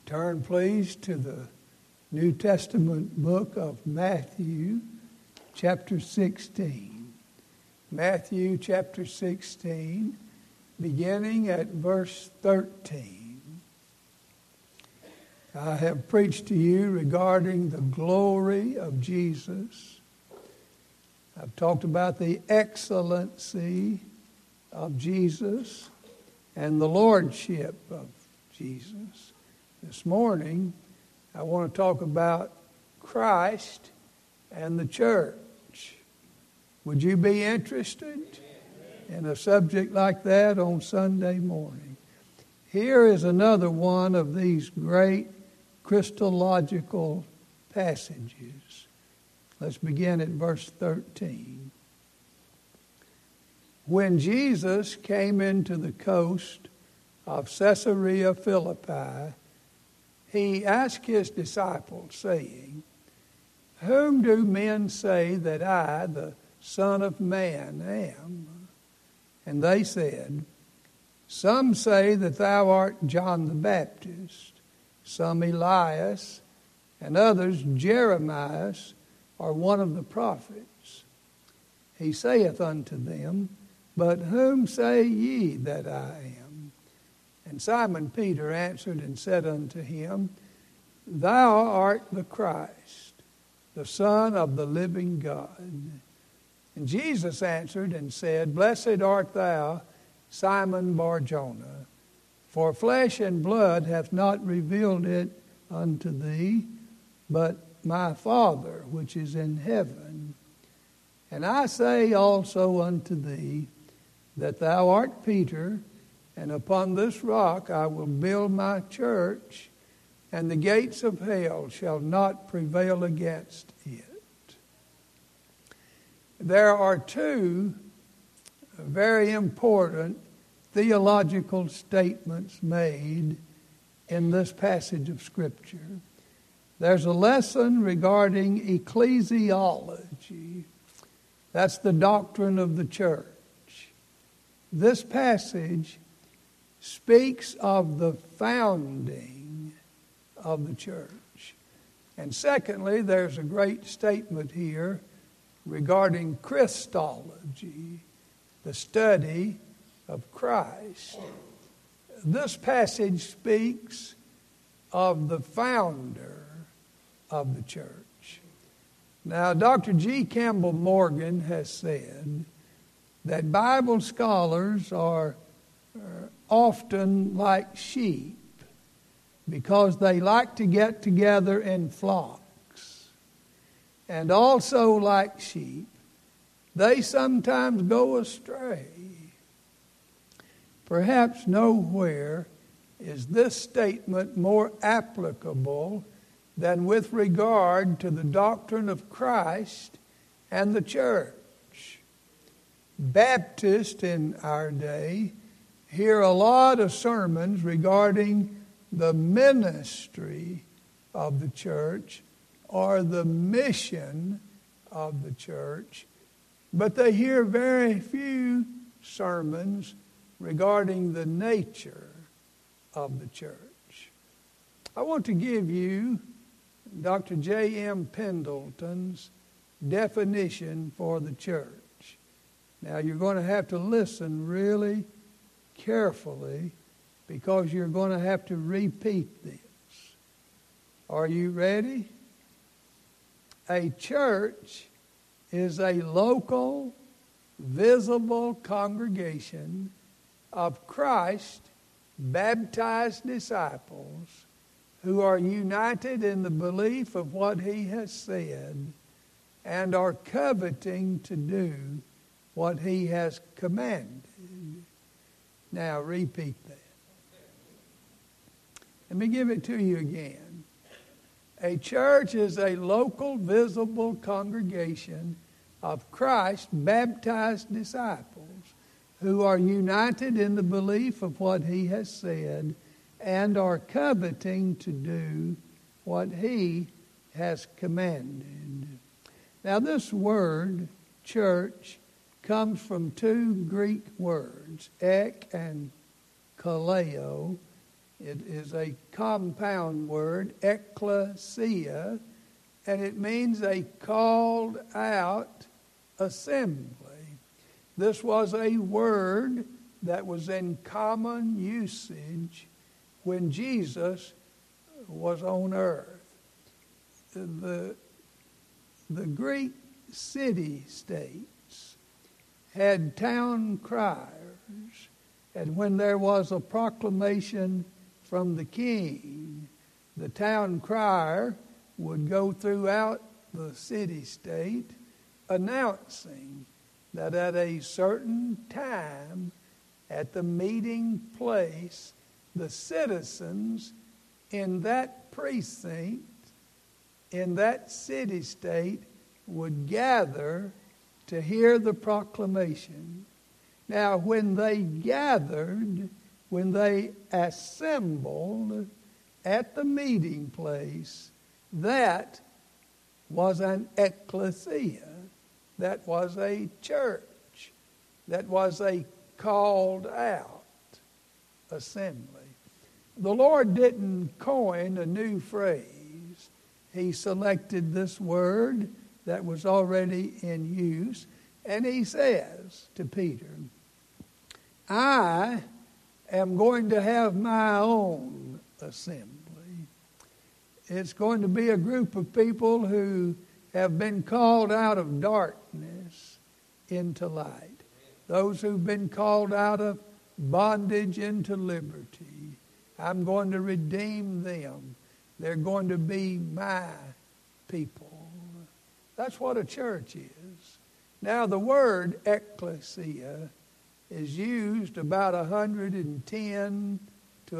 Turn, please, to the New Testament book of Matthew, chapter 16. Matthew, chapter 16, beginning at verse 13. I have preached to you regarding the glory of Jesus. I've talked about the excellency of Jesus and the lordship of Jesus. This morning, I want to talk about Christ and the church. Would you be interested in a subject like that on Sunday morning? Here is another one of these great Christological passages. Let's begin at verse 13. When Jesus came into the coast of Caesarea Philippi, he asked his disciples, saying, "Whom do men say that I, the Son of Man, am?" And they said, "Some say that thou art John the Baptist, some Elias, and others Jeremiah, or one of the prophets." He saith unto them, "But whom say ye that I am?" And Simon Peter answered and said unto him, "Thou art the Christ, the Son of the living God." And Jesus answered and said, "Blessed art thou, Simon Bar-Jonah, for flesh and blood hath not revealed it unto thee, but my Father which is in heaven. And I say also unto thee, that thou art Peter, and upon this rock I will build my church, and the gates of hell shall not prevail against it." There are two very important theological statements made in this passage of Scripture. There's a lesson regarding ecclesiology. That's the doctrine of the church. This passage speaks of the founding of the church. And secondly, there's a great statement here regarding Christology, the study of Christ. This passage speaks of the founder of the church. Now, Dr. G. Campbell Morgan has said that Bible scholars are often like sheep because they like to get together in flocks. And also like sheep, they sometimes go astray. Perhaps nowhere is this statement more applicable than with regard to the doctrine of Christ and the church. Baptists in our day hear a lot of sermons regarding the ministry of the church or the mission of the church, but they hear very few sermons regarding the nature of the church. I want to give you Dr. J.M. Pendleton's definition for the church. Now, you're going to have to listen really carefully because you're going to have to repeat this. Are you ready? A church is a local, visible congregation of Christ baptized disciples who are united in the belief of what he has said and are coveting to do what he has commanded. Now repeat that. Let me give it to you again. A church is a local, visible congregation of Christ baptized disciples who are united in the belief of what he has said and are coveting to do what he has commanded. Now this word, church, comes from two Greek words, ek and kaleo, It is a compound word, ecclesia, and it means a called out assembly. This was a word that was in common usage when Jesus was on earth. The Greek city-states had town criers, and when there was a proclamation from the king, the town crier would go throughout the city-state announcing that at a certain time at the meeting place, the citizens in that precinct, in that city-state, would gather to hear the proclamation. Now, when they gathered, when they assembled at the meeting place, that was an ecclesia. That was a church. That was a called out assembly. The Lord didn't coin a new phrase. He selected this word that was already in use, and he says to Peter, I am going to have my own assembly. It's going to be a group of people who have been called out of darkness into light. Those who've been called out of bondage into liberty. I'm going to redeem them. They're going to be my people. That's what a church is. Now, the word ecclesia is used about 110 to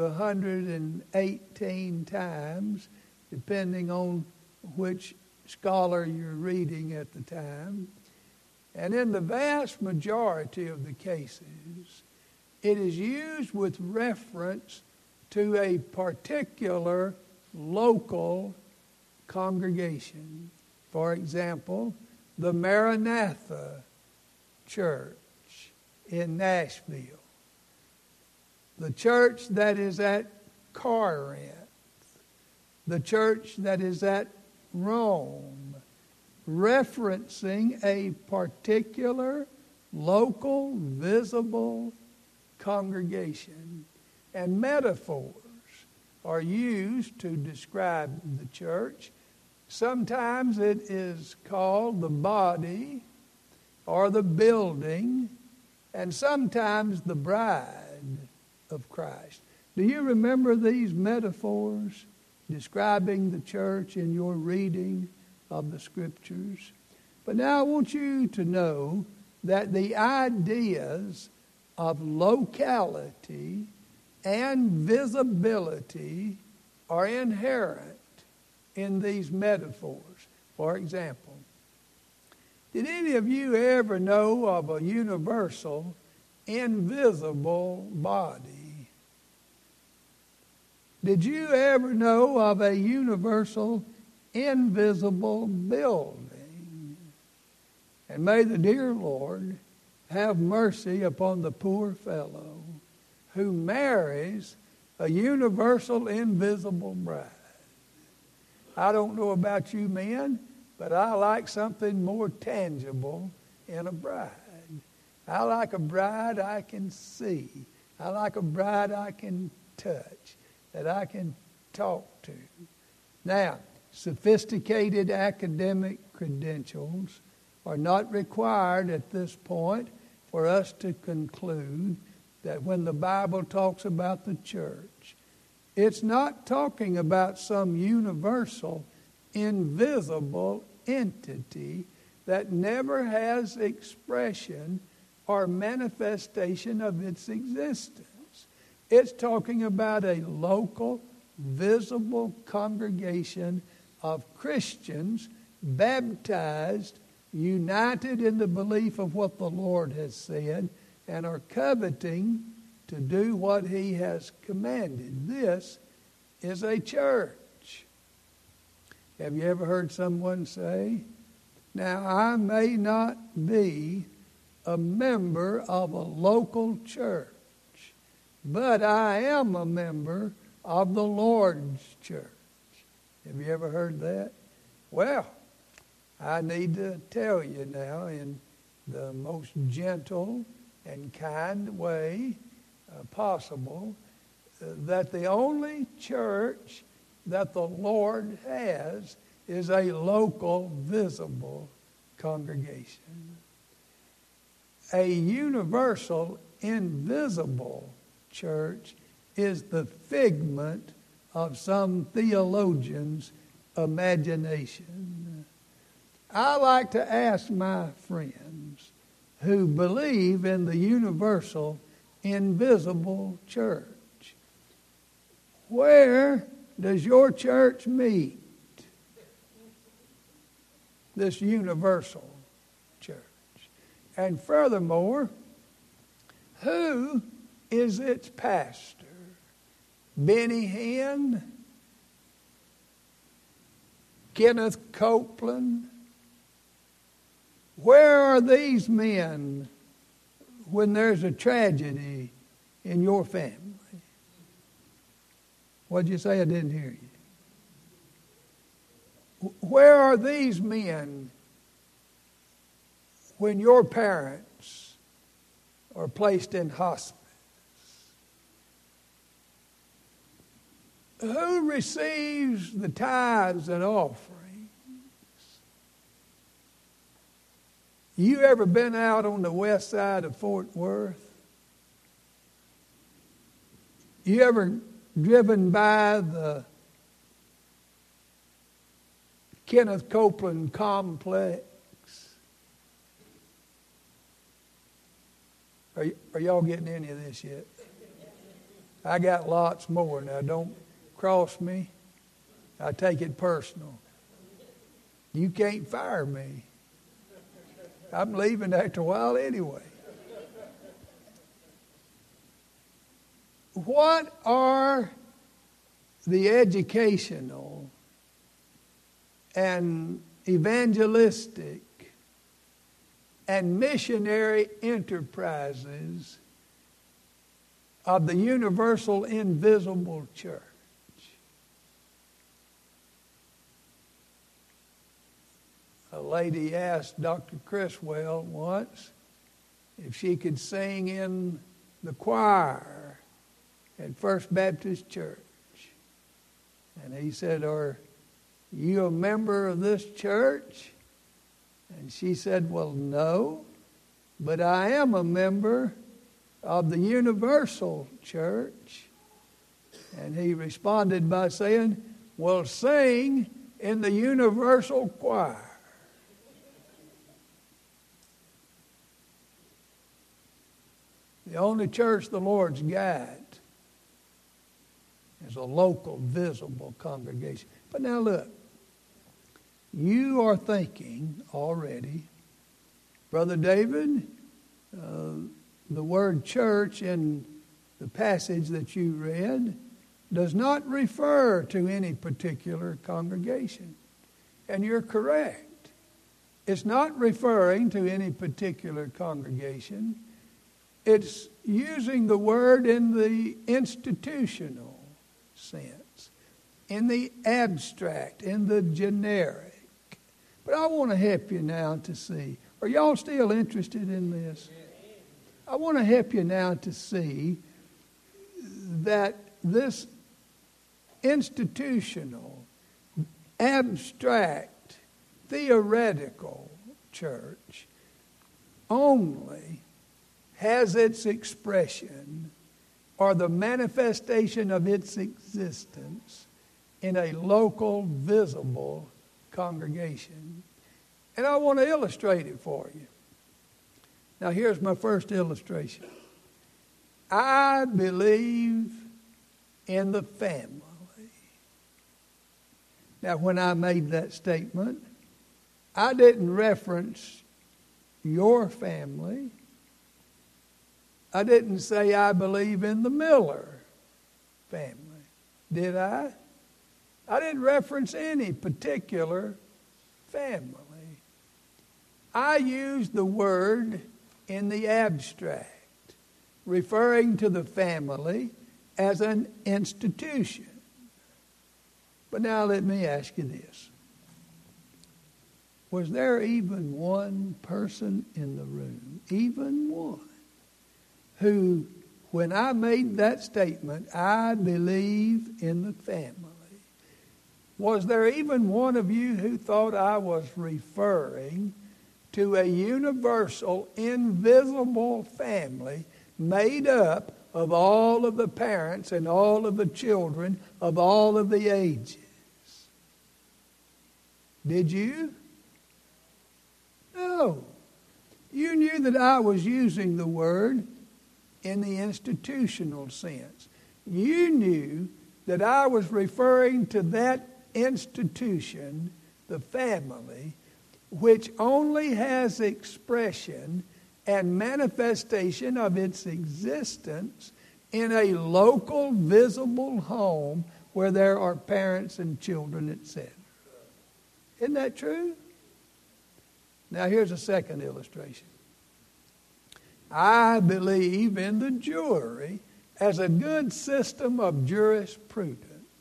118 times, depending on which scholar you're reading at the time. And in the vast majority of the cases, it is used with reference to a particular local congregation. For example, the Maranatha Church in Nashville, the church that is at Corinth, the church that is at Rome, referencing a particular local, visible congregation. And metaphors are used to describe the church. Sometimes it is called the body or the building, and sometimes the bride of Christ. Do you remember these metaphors describing the church in your reading of the Scriptures? But now I want you to know that the ideas of locality and visibility are inherent in these metaphors. For example, did any of you ever know of a universal, invisible body? Did you ever know of a universal, invisible building? And may the dear Lord have mercy upon the poor fellow who marries a universal, invisible bride. I don't know about you men, but I like something more tangible in a bride. I like a bride I can see. I like a bride I can touch, that I can talk to. Now, sophisticated academic credentials are not required at this point for us to conclude that when the Bible talks about the church, it's not talking about some universal, invisible entity that never has expression or manifestation of its existence. It's talking about a local, visible congregation of Christians baptized, united in the belief of what the Lord has said, and are coveting to do what He has commanded. This is a church. Have you ever heard someone say, now I may not be a member of a local church, but I am a member of the Lord's church. Have you ever heard that? Well, I need to tell you now in the most gentle and kind way possible that the only church that the Lord has is a local, visible congregation. A universal, invisible church is the figment of some theologian's imagination. I like to ask my friends who believe in the universal, invisible church, where does your church meet? This universal church. And furthermore, who is its pastor? Benny Hinn? Kenneth Copeland? Where are these men when there's a tragedy in your family? What'd you say? I didn't hear you. Where are these men when your parents are placed in hospice? Who receives the tithes and offerings? You ever been out on the west side of Fort Worth? You ever driven by the Kenneth Copeland complex? Are y'all getting any of this yet? I got lots more. Now, don't cross me. I take it personal. You can't fire me. I'm leaving after a while anyway. What are the educational and evangelistic and missionary enterprises of the universal invisible church? A lady asked Dr. Criswell once if she could sing in the choir at First Baptist Church. And he said, "Are you a member of this church?" And she said, "Well, no, but I am a member of the Universal Church." And he responded by saying, "Well, sing in the Universal Choir." The only church the Lord's got is a local, visible congregation. But now look, you are thinking already, Brother David, the word church in the passage that you read does not refer to any particular congregation. And you're correct. It's not referring to any particular congregation. It's using the word in the institutional sense, in the abstract, in the generic. But I want to help you now to see. Are y'all still interested in this? I want to help you now to see that this institutional, abstract, theoretical church only has its expression or the manifestation of its existence in a local, visible congregation. And I want to illustrate it for you. Now, here's my first illustration. I believe in the family. Now, when I made that statement, I didn't reference your family. I didn't say I believe in the Miller family, did I? I didn't reference any particular family. I used the word in the abstract, referring to the family as an institution. But now let me ask you this. Was there even one person in the room, even one, who, when I made that statement, I believe in the family, was there even one of you who thought I was referring to a universal, invisible family made up of all of the parents and all of the children of all of the ages? Did you? No. You knew that I was using the word in the institutional sense. You knew that I was referring to that institution, the family, which only has expression and manifestation of its existence in a local, visible home where there are parents and children, etc. Isn't that true? Now here's a second illustration. I believe in the jury as a good system of jurisprudence.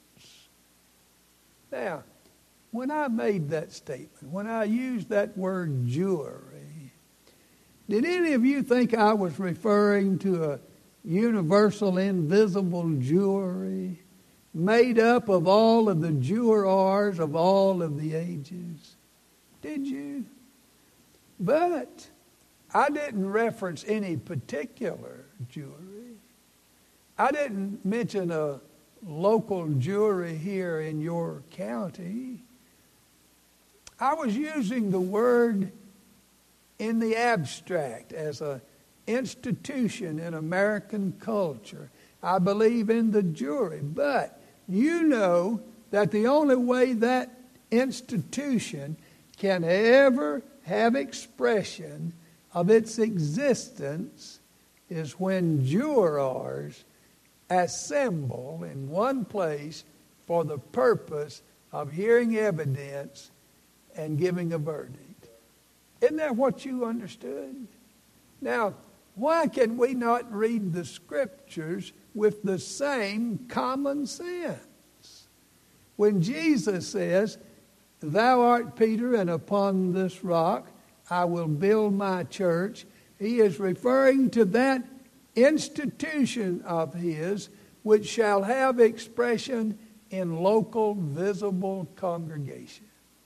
Now, when I made that statement, when I used that word jury, did any of you think I was referring to a universal, invisible jury made up of all of the jurors of all of the ages? Did you? But I didn't reference any particular jury. I didn't mention a local jury here in your county. I was using the word in the abstract as an institution in American culture. I believe in the jury, but you know that the only way that institution can ever have expression of its existence is when jurors assemble in one place for the purpose of hearing evidence and giving a verdict. Isn't that what you understood? Now, why can we not read the Scriptures with the same common sense? When Jesus says, "Thou art Peter, and upon this rock I will build my church," he is referring to that institution of his which shall have expression in local, visible congregations.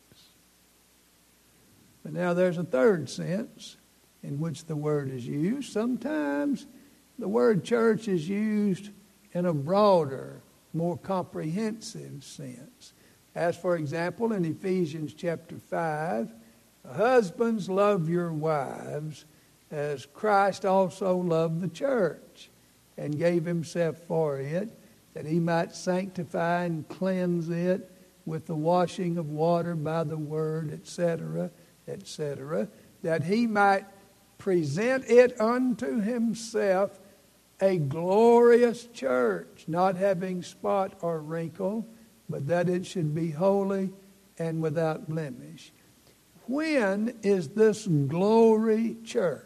But now there's a third sense in which the word is used. Sometimes the word church is used in a broader, more comprehensive sense. As for example, in Ephesians chapter 5, husbands, love your wives as Christ also loved the church and gave himself for it, that he might sanctify and cleanse it with the washing of water by the word, etc., etc., that he might present it unto himself a glorious church, not having spot or wrinkle, but that it should be holy and without blemish. When is this glory church,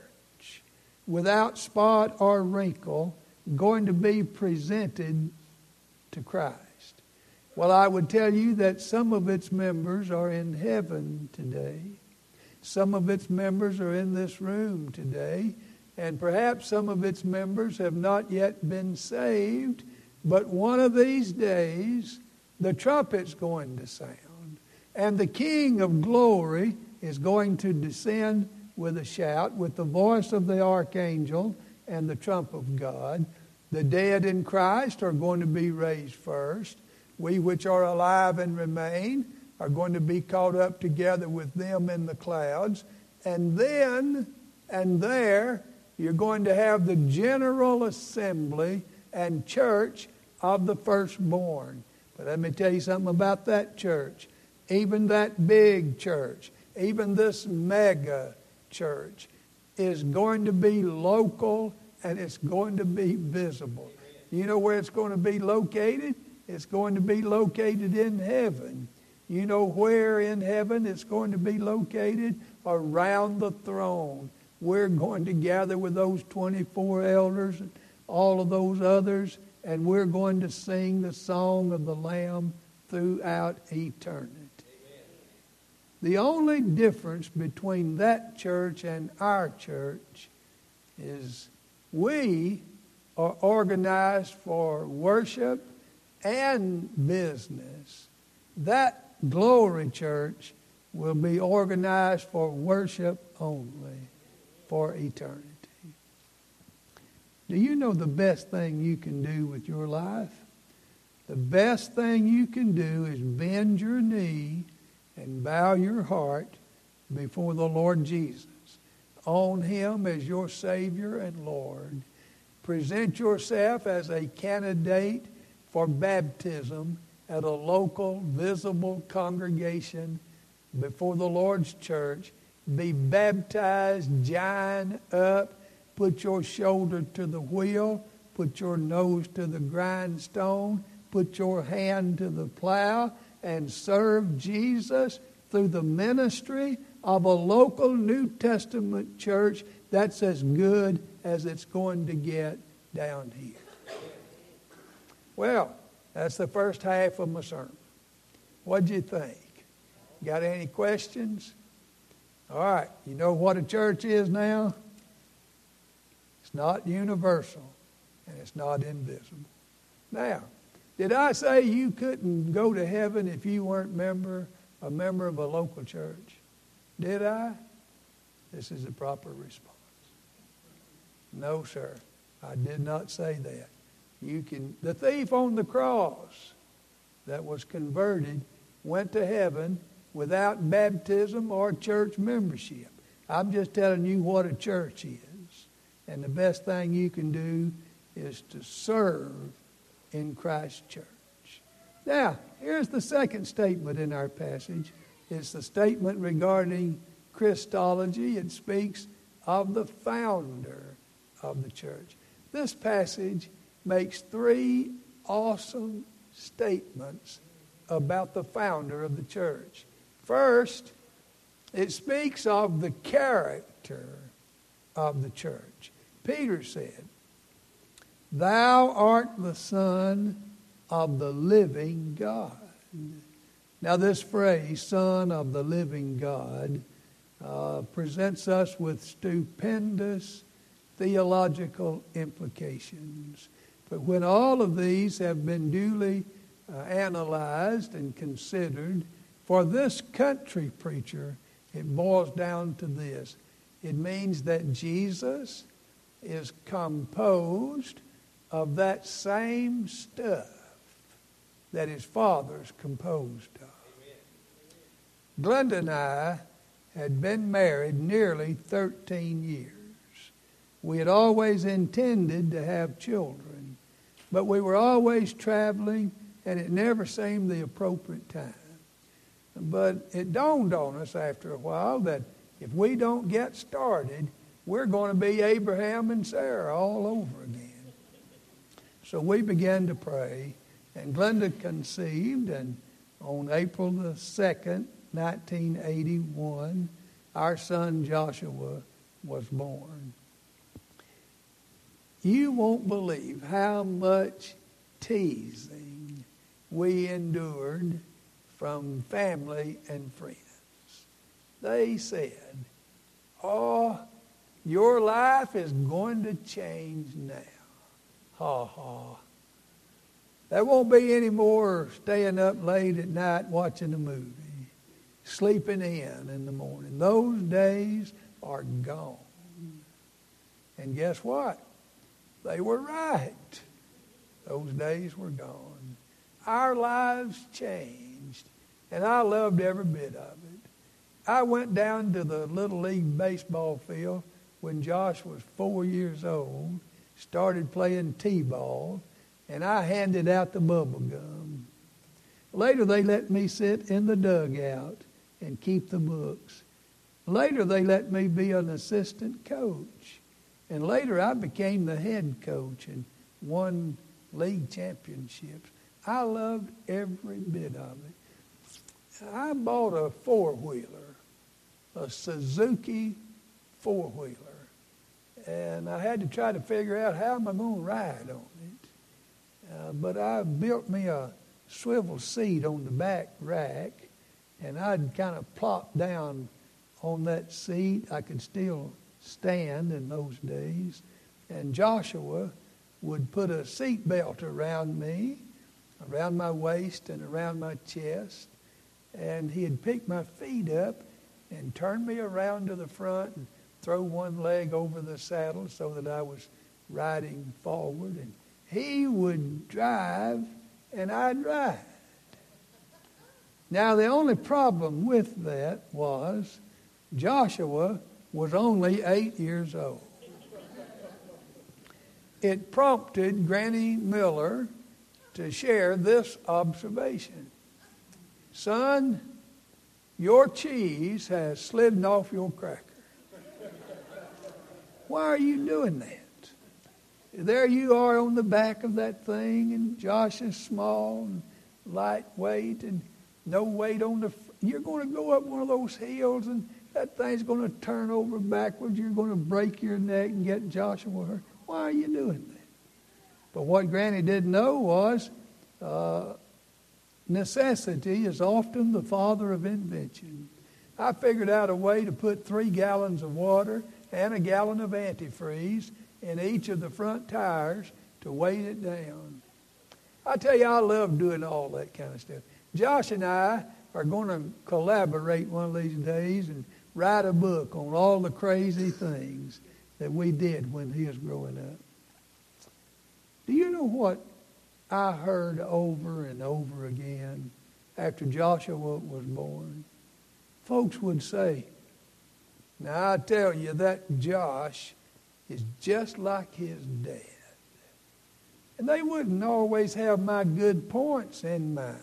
without spot or wrinkle, going to be presented to Christ? Well, I would tell you that some of its members are in heaven today. Some of its members are in this room today. And perhaps some of its members have not yet been saved. But one of these days, the trumpet's going to sound. And the King of glory is going to descend with a shout, with the voice of the archangel and the trump of God. The dead in Christ are going to be raised first. We which are alive and remain are going to be caught up together with them in the clouds. And then, and there, you're going to have the general assembly and church of the firstborn. But let me tell you something about that church. Even that big church, even this mega church, is going to be local and it's going to be visible. You know where it's going to be located? It's going to be located in heaven. You know where in heaven it's going to be located? Around the throne. We're going to gather with those 24 elders and all of those others and we're going to sing the song of the Lamb throughout eternity. The only difference between that church and our church is we are organized for worship and business. That Glory Church will be organized for worship only for eternity. Do you know the best thing you can do with your life? The best thing you can do is bend your knee and bow your heart before the Lord Jesus. Own Him as your Savior and Lord. Present yourself as a candidate for baptism at a local, visible congregation before the Lord's church. Be baptized, join up, put your shoulder to the wheel, put your nose to the grindstone, put your hand to the plow, and serve Jesus through the ministry of a local New Testament church that's as good as it's going to get down here. Well, that's the first half of my sermon. What'd you think? Got any questions? All right, you know what a church is now? It's not universal, and it's not invisible. Now, did I say you couldn't go to heaven if you weren't a member of a local church? Did I? This is the proper response. No, sir. I did not say that. The thief on the cross that was converted went to heaven without baptism or church membership. I'm just telling you what a church is. And the best thing you can do is to serve in Christ's church. Now, here's the second statement in our passage. It's the statement regarding Christology. It speaks of the founder of the church. This passage makes three awesome statements about the founder of the church. First, it speaks of the character of the church. Peter said, "Thou art the Son of the living God." Now this phrase, Son of the living God, presents us with stupendous theological implications. But when all of these have been duly analyzed and considered, for this country preacher, it boils down to this. It means that Jesus is composed of that same stuff that his Father's composed of. Glenda and I had been married nearly 13 years. We had always intended to have children, but we were always traveling, and it never seemed the appropriate time. But it dawned on us after a while that if we don't get started, we're going to be Abraham and Sarah all over again. So we began to pray, and Glenda conceived, and on April the 2nd, 1981, our son Joshua was born. You won't believe how much teasing we endured from family and friends. They said, "Oh, your life is going to change now." Ha ha. There won't be any more staying up late at night watching a movie, sleeping in the morning. Those days are gone. And guess what? They were right. Those days were gone. Our lives changed, and I loved every bit of it. I went down to the Little League baseball field when Josh was 4 years old, started playing t-ball, and I handed out the bubble gum. Later, they let me sit in the dugout and keep the books. Later, they let me be an assistant coach. And later, I became the head coach and won league championships. I loved every bit of it. I bought a four-wheeler, a Suzuki four-wheeler. And I had to try to figure out how am I going to ride on it. But I built me a swivel seat on the back rack, and I'd kind of plop down on that seat. I could still stand in those days. And Joshua would put a seat belt around me, around my waist and around my chest. And he'd pick my feet up and turn me around to the front and throw one leg over the saddle so that I was riding forward. And he would drive and I'd ride. Now the only problem with that was Joshua was only 8 years old. It prompted Granny Miller to share this observation. Son, your cheese has slidden off your cracker. Why are you doing that? There you are on the back of that thing, and Josh is small and lightweight and no weight on the... You're going to go up one of those hills and that thing's going to turn over backwards. You're going to break your neck and get Joshua hurt. Why are you doing that? But what Granny didn't know was necessity is often the father of invention. I figured out a way to put 3 gallons of water and a gallon of antifreeze in each of the front tires to weight it down. I tell you, I love doing all that kind of stuff. Josh and I are going to collaborate one of these days and write a book on all the crazy things that we did when he was growing up. Do you know what I heard over and over again after Joshua was born? Folks would say, now I tell you, that Josh is just like his dad. And they wouldn't always have my good points in mind.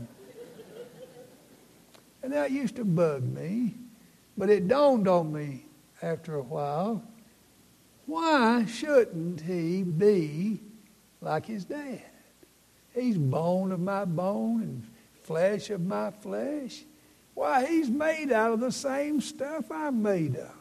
And that used to bug me. But it dawned on me after a while, why shouldn't he be like his dad? He's bone of my bone and flesh of my flesh. Why, he's made out of the same stuff I'm made of.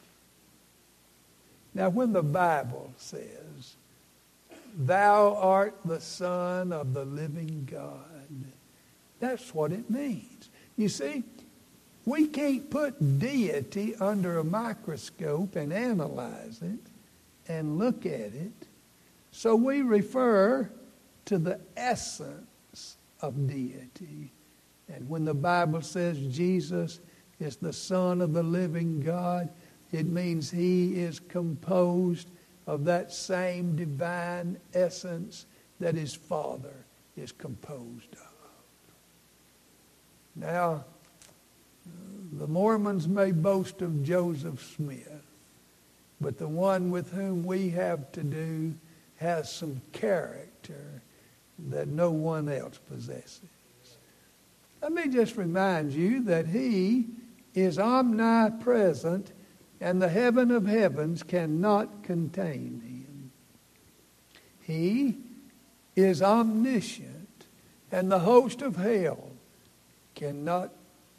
Now, when the Bible says, thou art the Son of the living God, that's what it means. You see, we can't put deity under a microscope and analyze it and look at it. So we refer to the essence of deity. And when the Bible says Jesus is the Son of the living God, it means he is composed of that same divine essence that his Father is composed of. Now, the Mormons may boast of Joseph Smith, but the one with whom we have to do has some character that no one else possesses. Let me just remind you that he is omnipresent and the heaven of heavens cannot contain him. He is omniscient and the host of hell cannot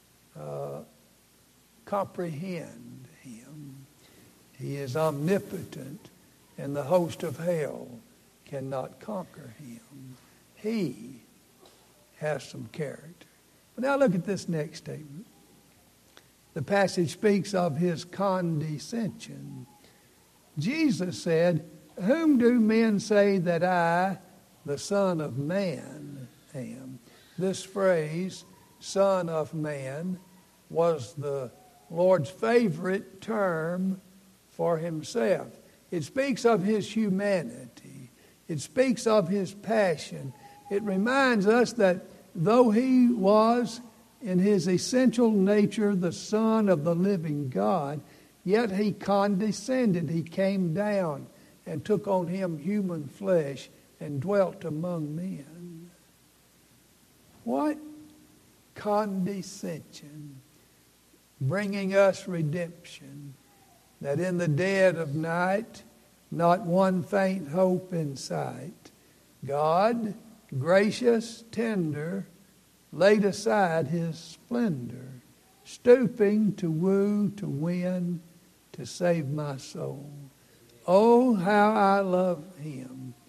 comprehend him. He is omnipotent and the host of hell cannot conquer him. He has some character. But now look at this next statement. The passage speaks of his condescension. Jesus said, whom do men say that I, the Son of Man, am? This phrase, Son of Man, was the Lord's favorite term for himself. It speaks of his humanity. It speaks of his passion. It reminds us that though he was in his essential nature the Son of the living God, yet he condescended. He came down and took on him human flesh and dwelt among men. What condescension, bringing us redemption, that in the dead of night, not one faint hope in sight, God, gracious, tender, laid aside his splendor, stooping to woo, to win, to save my soul. Oh, how I love him,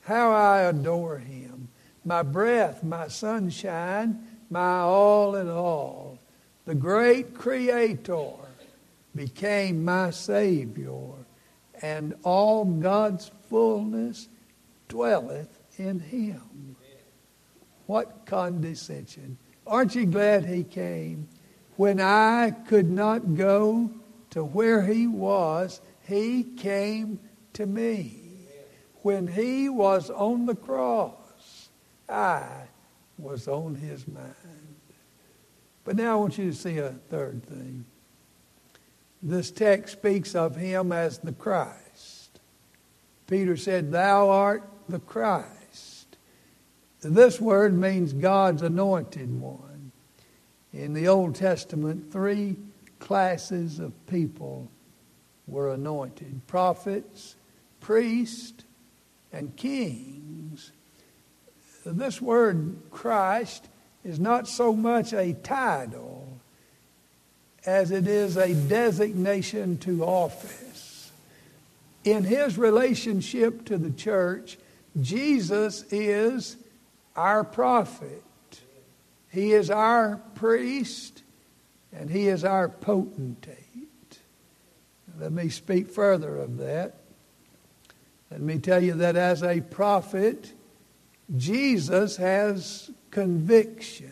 How I adore him. My breath, my sunshine, my all in all. The great Creator became my Savior, and all God's fullness dwelleth in him. What condescension. Aren't you glad he came? When I could not go to where he was, he came to me. When he was on the cross, I was on his mind. But now I want you to see a third thing. This text speaks of him as the Christ. Peter said, "Thou art the Christ." This word means God's anointed one. In the Old Testament, 3 classes of people were anointed: prophets, priests, and kings. This word Christ is not so much a title as it is a designation to office. In his relationship to the church, Jesus is our prophet. He is our priest, and he is our potentate. Let me speak further of that. Let me tell you that as a prophet, Jesus has convictions.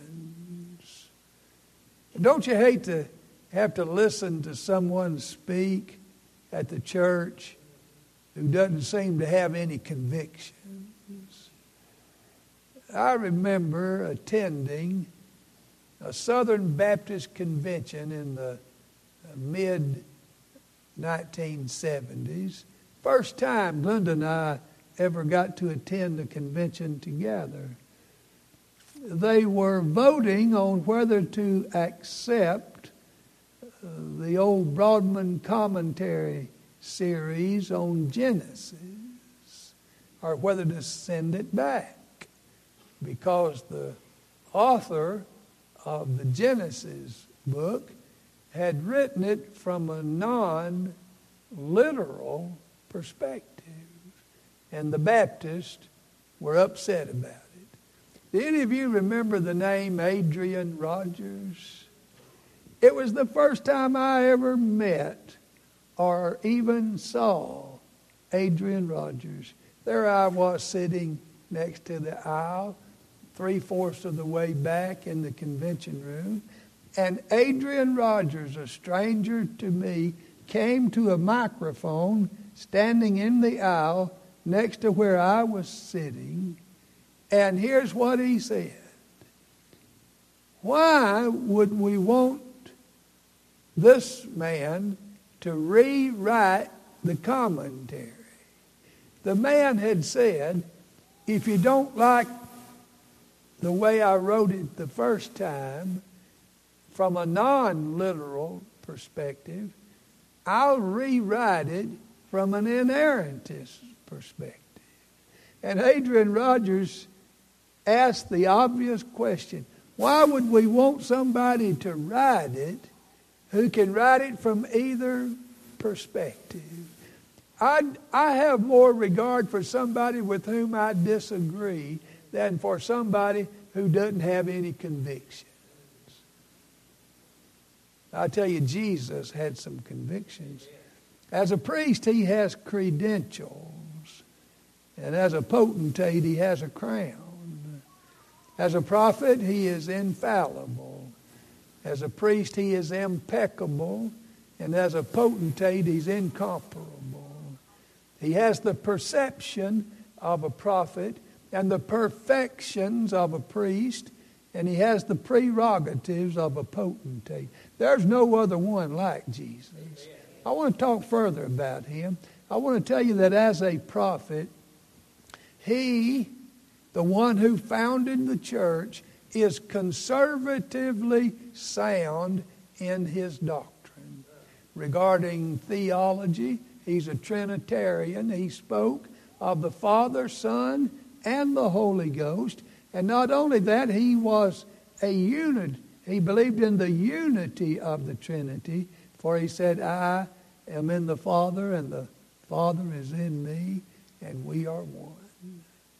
Don't you hate to have to listen to someone speak at the church who doesn't seem to have any convictions? I remember attending a Southern Baptist convention in the mid-1970s. First time Glenda and I ever got to attend a convention together. They were voting on whether to accept the old Broadman commentary series on Genesis or whether to send it back, because the author of the Genesis book had written it from a non-literal perspective, and the Baptists were upset about it. Do any of you remember the name Adrian Rogers? It was the first time I ever met or even saw Adrian Rogers. There I was sitting next to the aisle, 3/4 of the way back in the convention room, and Adrian Rogers, a stranger to me, came to a microphone standing in the aisle next to where I was sitting, and here's what he said. Why would we want this man to rewrite the commentary? The man had said, if you don't like the way I wrote it the first time, from a non-literal perspective, I'll rewrite it from an inerrantist perspective. And Adrian Rogers asked the obvious question, why would we want somebody to write it who can write it from either perspective? I have more regard for somebody with whom I disagree than for somebody who doesn't have any convictions. I tell you, Jesus had some convictions. As a priest, he has credentials. And as a potentate, he has a crown. As a prophet, he is infallible. As a priest, he is impeccable. And as a potentate, he's incomparable. He has the perception of a prophet and the perfections of a priest, and he has the prerogatives of a potentate. There's no other one like Jesus. I want to talk further about him. I want to tell you that as a prophet, he, the one who founded the church, is conservatively sound in his doctrine. Regarding theology, he's a Trinitarian. He spoke of the Father, Son, and the Holy Ghost. And not only that, he was a unit. He believed in the unity of the Trinity, for he said, I am in the Father, and the Father is in me, and we are one.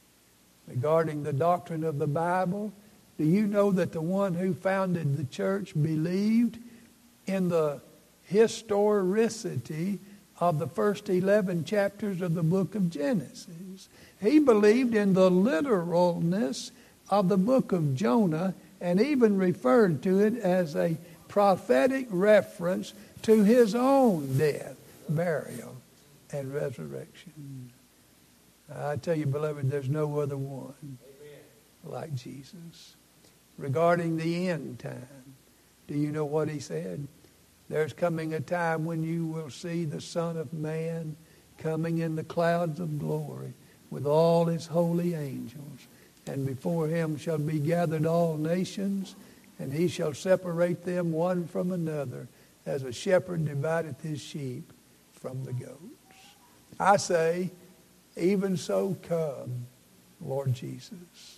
regarding the doctrine of the Bible. Do you know that the one who founded the church believed in the historicity of the first 11 chapters of the book of Genesis? He believed in the literalness of the book of Jonah and even referred to it as a prophetic reference to his own death, burial, and resurrection. I tell you, beloved, there's no other one like Jesus. Regarding the end time, do you know what he said? There's coming a time when you will see the Son of Man coming in the clouds of glory with all his holy angels. And before him shall be gathered all nations, and he shall separate them one from another, as a shepherd divideth his sheep from the goats. I say, even so come, Lord Jesus.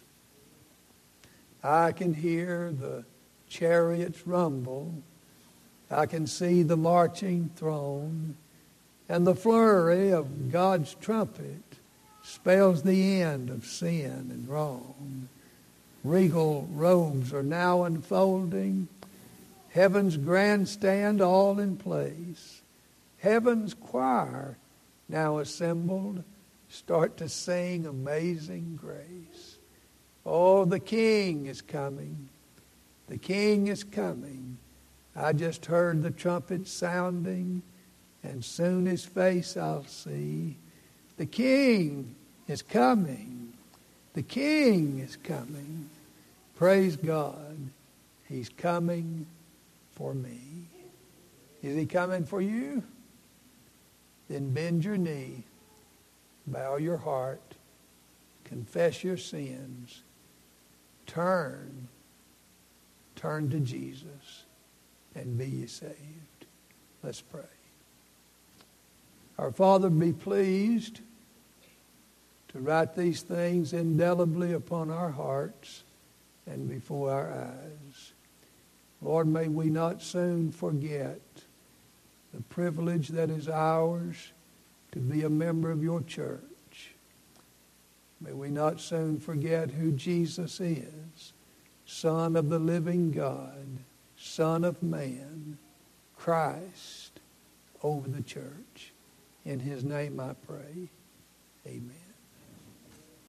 I can hear the chariots rumble. I can see the marching throng, and the flurry of God's trumpet spells the end of sin and wrong. Regal robes are now unfolding, heaven's grandstand all in place. Heaven's choir now assembled start to sing Amazing Grace. Oh, the King is coming. The King is coming. I just heard the trumpet sounding, and soon his face I'll see. The King is coming. The King is coming. Praise God. He's coming for me. Is he coming for you? Then bend your knee, bow your heart, confess your sins, turn to Jesus, and be ye saved. Let's pray. Our Father, be pleased to write these things indelibly upon our hearts and before our eyes. Lord, may we not soon forget the privilege that is ours to be a member of your church. May we not soon forget who Jesus is, Son of the living God, Son of Man, Christ over the church. In his name I pray. Amen.